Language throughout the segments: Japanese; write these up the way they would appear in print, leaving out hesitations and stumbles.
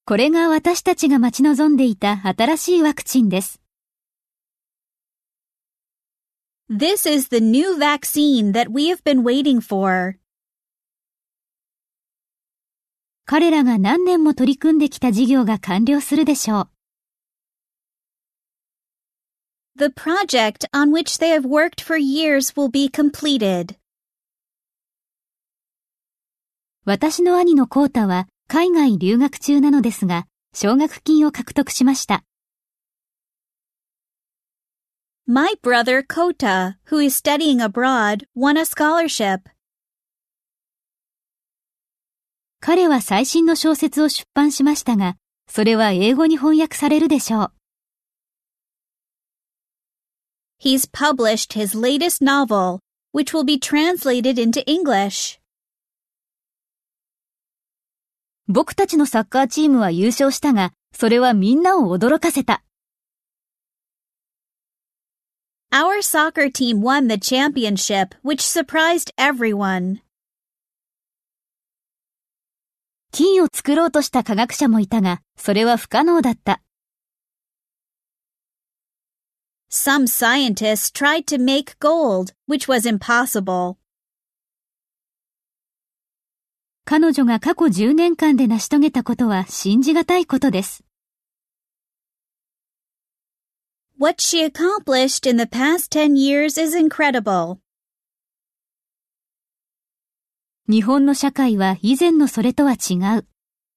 これが私たちが待ち望んでいた新しいワクチンです。 This is the new vaccine that we have been waiting for. 彼らが何年も取り組んできた事業が完了するでしょう。 The project on which they have worked for years will be completed. 私の兄のコータは海外留学中なのですが、奨学金を獲得しました。 My brother Kota, who is studying abroad, won a scholarship. 彼は最新の小説を出版しましたが、それは英語に翻訳されるでしょう。 He's published his latest novel, which will be translated into English. 僕たちのサッカーチームは優勝したが、それはみんなを驚かせた。 Our soccer team won the championship, which surprised everyone. 金を作ろうとした科学者もいたが、それは不可能だった。 Some scientists tried to make gold, which was impossible. 彼女が過去10年間で成し遂げたことは信じがたいことです。 What she accomplished in the past 10 years is incredible. 日本の社会は以前のそれとは違う。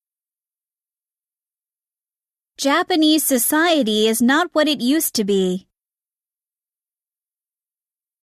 Japanese society is not what it used to be.